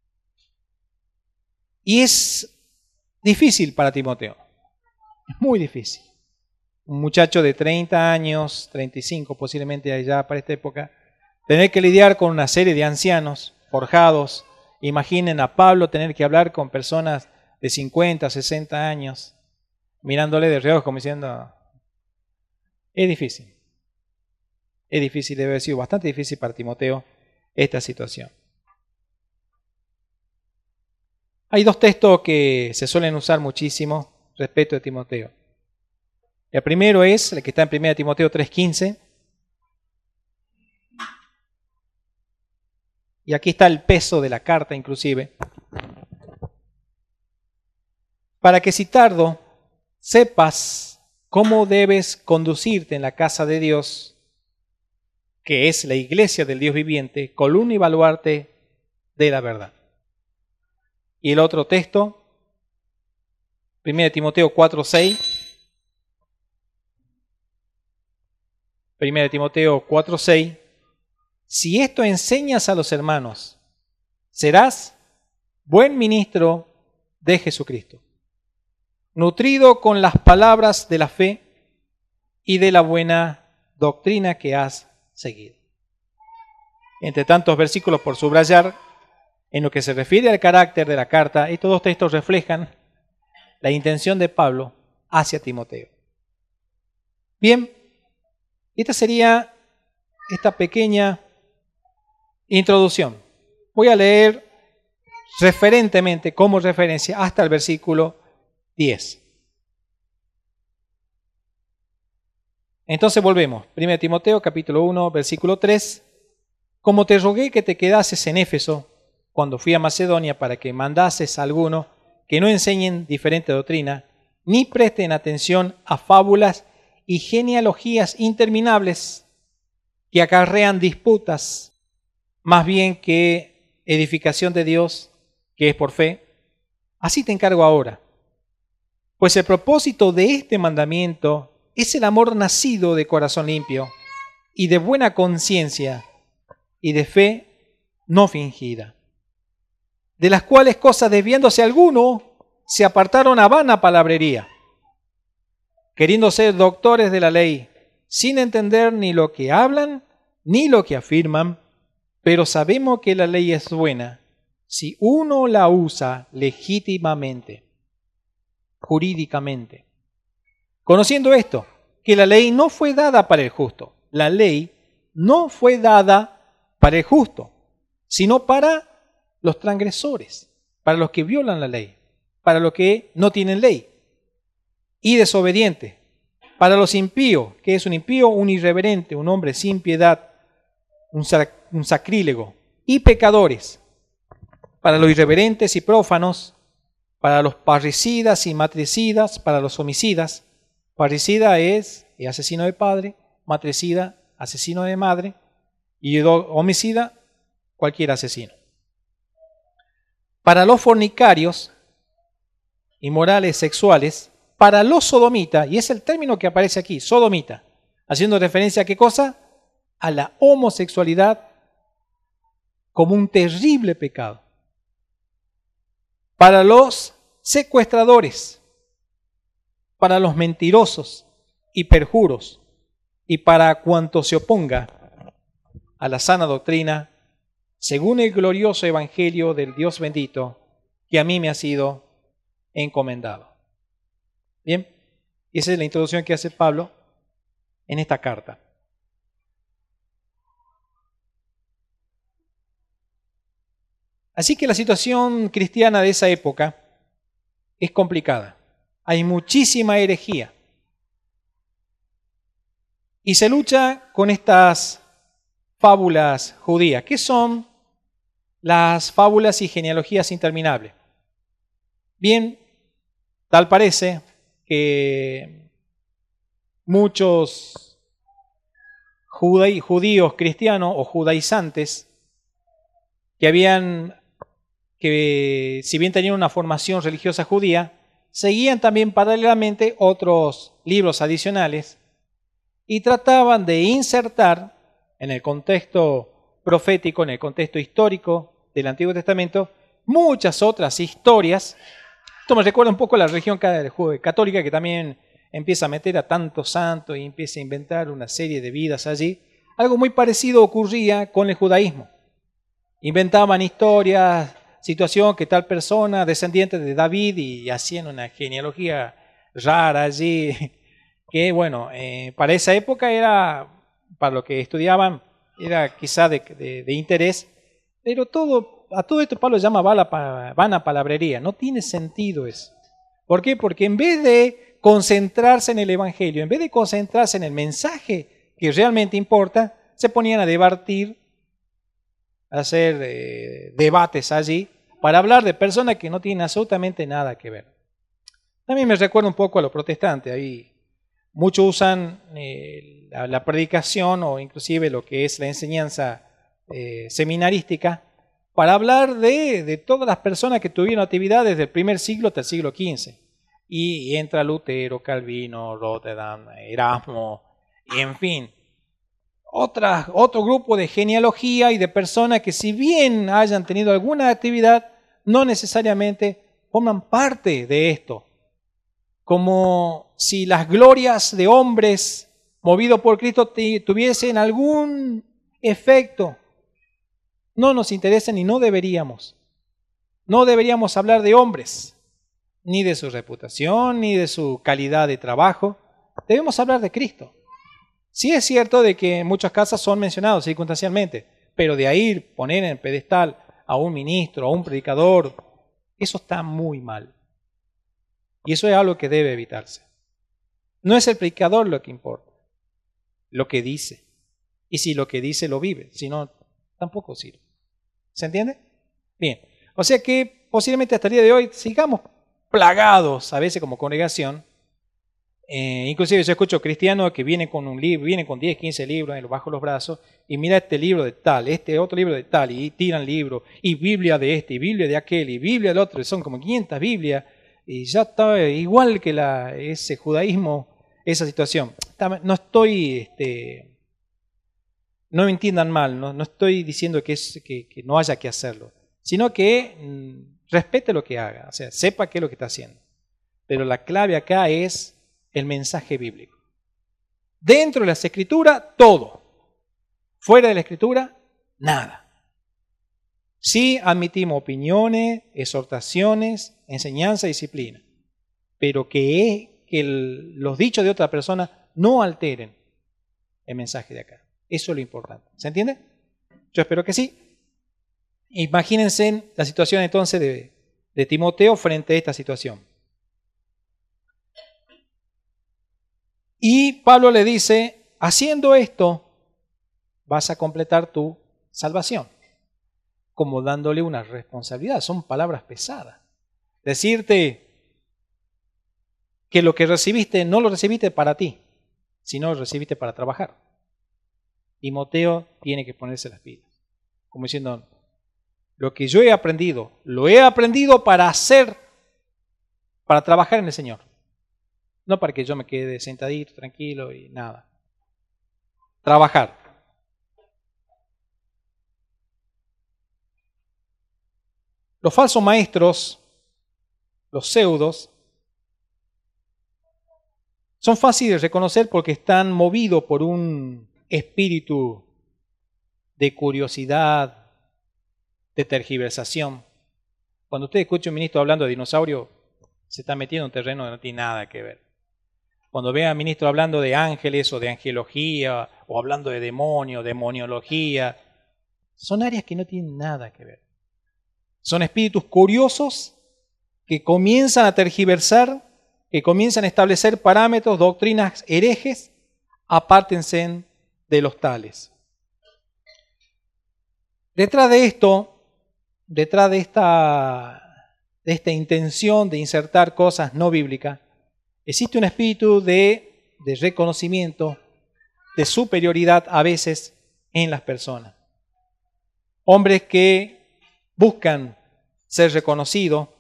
Y es difícil para Timoteo. Es muy difícil. Un muchacho de treinta años, treinta y cinco posiblemente allá para esta época, tener que lidiar con una serie de ancianos forjados. Imaginen a Pablo tener que hablar con personas de cincuenta, sesenta años, mirándole de reojo como diciendo, es difícil. Es difícil, debe haber sido bastante difícil para Timoteo esta situación. Hay dos textos que se suelen usar muchísimo respecto de Timoteo. El primero es el que está en primera Timoteo tres quince. Y aquí está el peso de la carta inclusive. Para que si tardo sepas cómo debes conducirte en la casa de Dios, que es la iglesia del Dios viviente, columna y baluarte de la verdad. Y el otro texto, primera Timoteo cuatro seis. primera Timoteo cuatro seis. Si esto enseñas a los hermanos, serás buen ministro de Jesucristo, nutrido con las palabras de la fe y de la buena doctrina que has seguido. Entre tantos versículos por subrayar, en lo que se refiere al carácter de la carta, estos dos textos reflejan la intención de Pablo hacia Timoteo. Bien, esta sería esta pequeña introducción. Voy a leer referentemente, como referencia, hasta el versículo diez. Entonces volvemos. primera Timoteo, capítulo uno, versículo tres. Como te rogué que te quedases en Éfeso cuando fui a Macedonia para que mandases a alguno que no enseñen diferente doctrina, ni presten atención a fábulas y genealogías interminables que acarrean disputas, más bien que edificación de Dios, que es por fe. Así te encargo ahora. Pues el propósito de este mandamiento es el amor nacido de corazón limpio y de buena conciencia y de fe no fingida, de las cuales cosas desviándose alguno se apartaron a vana palabrería, queriendo ser doctores de la ley, sin entender ni lo que hablan ni lo que afirman, pero sabemos que la ley es buena si uno la usa legítimamente, jurídicamente. Conociendo esto, que la ley no fue dada para el justo, la ley no fue dada para el justo, sino para los transgresores, para los que violan la ley, para los que no tienen ley, y desobedientes, para los impíos, que es un impío, un irreverente, un hombre sin piedad, un, sac- un sacrílego, y pecadores, para los irreverentes y prófanos, para los parricidas y matricidas, para los homicidas. Parricida es el asesino de padre, matricida, asesino de madre, y homicida, cualquier asesino. Para los fornicarios, inmorales sexuales, para los sodomitas, y es el término que aparece aquí, sodomita, haciendo referencia a qué cosa? A la homosexualidad como un terrible pecado. Para los secuestradores, para los mentirosos y perjuros, y para cuanto se oponga a la sana doctrina, según el glorioso evangelio del Dios bendito, que a mí me ha sido encomendado. Bien, esa es la introducción que hace Pablo en esta carta. Así que la situación cristiana de esa época es complicada. Hay muchísima herejía. Y se lucha con estas fábulas judías. ¿Qué son las fábulas y genealogías interminables? Bien, tal parece que muchos judíos cristianos o judaizantes que habían, que si bien tenían una formación religiosa judía, seguían también paralelamente otros libros adicionales y trataban de insertar en el contexto profético, en el contexto histórico del Antiguo Testamento, muchas otras historias. Esto me recuerda un poco a la religión católica, que también empieza a meter a tantos santos y empieza a inventar una serie de vidas allí. Algo muy parecido ocurría con el judaísmo. Inventaban historias, situación que tal persona, descendiente de David, y hacían una genealogía rara allí, que bueno, eh, para esa época era para lo que estudiaban, era quizá de, de, de interés, pero todo, a todo esto Pablo llama vana, vana palabrería, no tiene sentido eso. ¿Por qué? Porque en vez de concentrarse en el Evangelio, en vez de concentrarse en el mensaje que realmente importa, se ponían a debatir, a hacer eh, debates allí, para hablar de personas que no tienen absolutamente nada que ver. También me recuerda un poco a los protestantes, ahí muchos usan eh, la, la predicación o inclusive lo que es la enseñanza eh, seminarística para hablar de, de todas las personas que tuvieron actividad desde el primer siglo hasta el siglo quince. Y, y entra Lutero, Calvino, Rotterdam, Erasmo, y en fin, otra, otro grupo de genealogía y de personas que si bien hayan tenido alguna actividad, no necesariamente forman parte de esto. Como si las glorias de hombres movidos por Cristo tuviesen algún efecto. No nos interesan y no deberíamos. No deberíamos hablar de hombres, ni de su reputación, ni de su calidad de trabajo. Debemos hablar de Cristo. Sí es cierto de que en muchas casas son mencionados circunstancialmente, pero de ahí poner en el pedestal a un ministro, a un predicador, eso está muy mal. Y eso es algo que debe evitarse. No es el predicador lo que importa, lo que dice. Y si lo que dice lo vive, si no, tampoco sirve. ¿Se entiende? Bien, o sea que posiblemente hasta el día de hoy sigamos plagados a veces como congregación. Eh, inclusive yo escucho cristianos que vienen con un libro, vienen con diez, quince libros bajo los brazos y mira este libro de tal, este otro libro de tal, y tiran libros, y Biblia de este, y Biblia de aquel, y Biblia del otro, son como quinientas Biblias, y ya está igual que la, ese judaísmo, esa situación. No estoy, este, no me entiendan mal, no, no estoy diciendo que, es, que, que no haya que hacerlo, sino que mmm, respete lo que haga, o sea, sepa qué es lo que está haciendo. Pero la clave acá es el mensaje bíblico. Dentro de las escrituras, todo. Fuera de la escritura, nada. Sí admitimos opiniones, exhortaciones, enseñanza, disciplina. Pero que, es, que el, los dichos de otra persona no alteren el mensaje de acá. Eso es lo importante. ¿Se entiende? Yo espero que sí. Imagínense la situación entonces de, de Timoteo frente a esta situación. Y Pablo le dice, haciendo esto, vas a completar tu salvación. Como dándole una responsabilidad. Son palabras pesadas. Decirte que lo que recibiste no lo recibiste para ti, sino lo recibiste para trabajar. Timoteo tiene que ponerse las pilas. Como diciendo, lo que yo he aprendido, lo he aprendido para hacer, para trabajar en el Señor. No para que yo me quede sentadito, tranquilo y nada. Trabajar. Los falsos maestros, los pseudos, son fáciles de reconocer porque están movidos por un espíritu de curiosidad, de tergiversación. Cuando usted escucha a un ministro hablando de dinosaurio, se está metiendo en un terreno que no tiene nada que ver. Cuando ve a un ministro hablando de ángeles o de angelología o hablando de demonio, demoniología, son áreas que no tienen nada que ver. Son espíritus curiosos que comienzan a tergiversar, que comienzan a establecer parámetros, doctrinas herejes, apártense de los tales. Detrás de esto, detrás de esta, de esta intención de insertar cosas no bíblicas, existe un espíritu de, de reconocimiento, de superioridad a veces en las personas. Hombres que buscan ser reconocidos,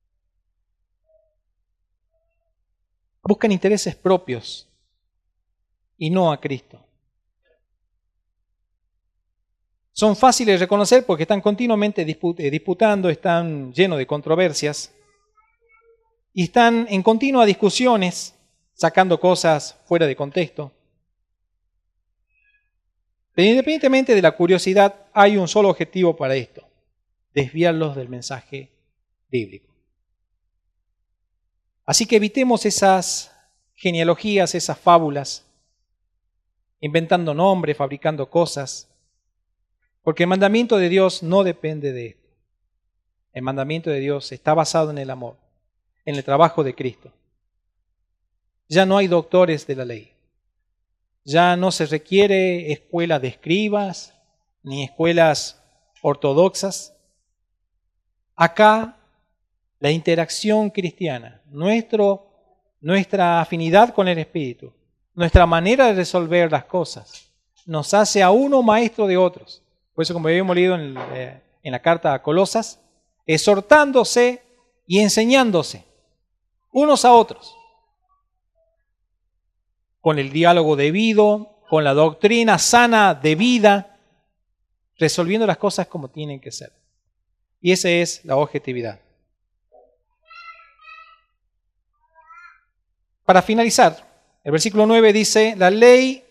buscan intereses propios y no a Cristo. Son fáciles de reconocer porque están continuamente disputando, están llenos de controversias y están en continuas discusiones, sacando cosas fuera de contexto. Pero independientemente de la curiosidad, hay un solo objetivo para esto: desviarlos del mensaje bíblico. Así que evitemos esas genealogías, esas fábulas, inventando nombres, fabricando cosas. Porque el mandamiento de Dios no depende de esto. El mandamiento de Dios está basado en el amor, en el trabajo de Cristo. Ya no hay doctores de la ley. Ya no se requiere escuela de escribas ni escuelas ortodoxas. Acá la interacción cristiana, nuestro, nuestra afinidad con el Espíritu, nuestra manera de resolver las cosas, nos hace a uno maestro de otros. Por eso, como habíamos leído en, eh, en la carta a Colosas, exhortándose y enseñándose unos a otros, con el diálogo debido, con la doctrina sana de vida, resolviendo las cosas como tienen que ser. Y esa es la objetividad. Para finalizar, el versículo nueve dice, la ley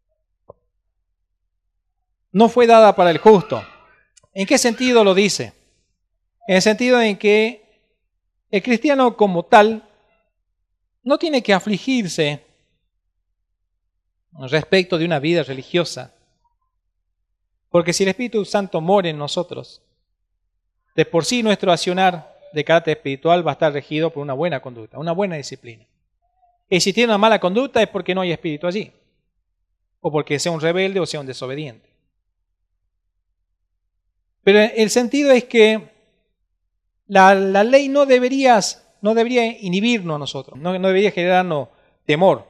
no fue dada para el justo. ¿En qué sentido lo dice? En el sentido en que el cristiano como tal no tiene que afligirse respecto de una vida religiosa. Porque si el Espíritu Santo mora en nosotros, de por sí nuestro accionar de carácter espiritual va a estar regido por una buena conducta, una buena disciplina. Y si tiene una mala conducta es porque no hay espíritu allí, o porque sea un rebelde o sea un desobediente. Pero el sentido es que la, la ley no debería, no debería inhibirnos a nosotros, no, no debería generarnos temor.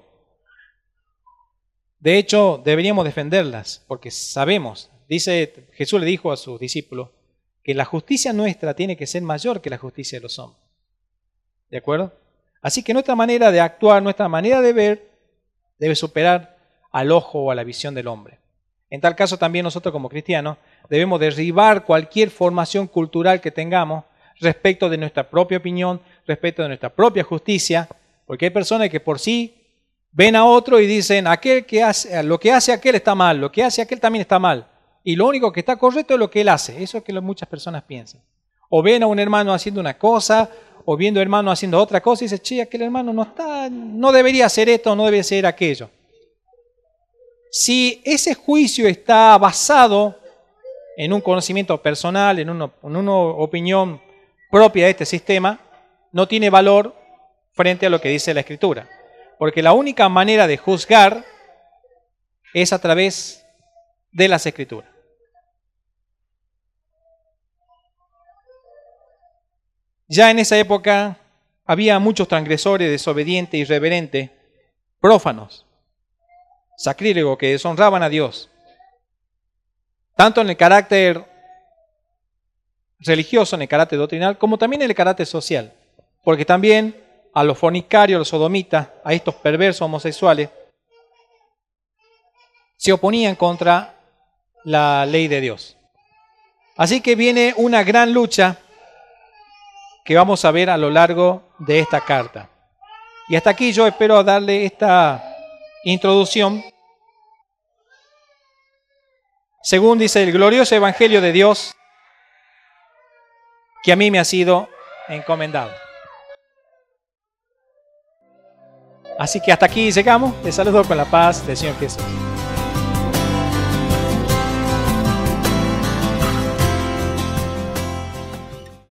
De hecho, deberíamos defenderlas, porque sabemos, dice Jesús le dijo a sus discípulos, que la justicia nuestra tiene que ser mayor que la justicia de los hombres. ¿De acuerdo? Así que nuestra manera de actuar, nuestra manera de ver, debe superar al ojo o a la visión del hombre. En tal caso también nosotros como cristianos debemos derribar cualquier formación cultural que tengamos respecto de nuestra propia opinión, respecto de nuestra propia justicia, porque hay personas que por sí ven a otro y dicen, aquel que hace, lo que hace aquel está mal, lo que hace aquel también está mal. Y lo único que está correcto es lo que él hace. Eso es que muchas personas piensan. O ven a un hermano haciendo una cosa, o viendo a un hermano haciendo otra cosa, y dicen, che, aquel hermano no está, no debería hacer esto, no debería hacer aquello. Si ese juicio está basado en un conocimiento personal, en una, en una opinión propia de este sistema, no tiene valor frente a lo que dice la Escritura. Porque la única manera de juzgar es a través de las Escrituras. Ya en esa época había muchos transgresores, desobedientes, irreverentes, prófanos, sacrílegos, que deshonraban a Dios. Tanto en el carácter religioso, en el carácter doctrinal, como también en el carácter social. Porque también a los fornicarios, a los sodomitas, a estos perversos homosexuales, se oponían contra la ley de Dios. Así que viene una gran lucha que vamos a ver a lo largo de esta carta. Y hasta aquí yo espero darle esta introducción. Según dice el glorioso Evangelio de Dios, que a mí me ha sido encomendado. Así que hasta aquí llegamos. Les saludo con la paz del Señor Jesús.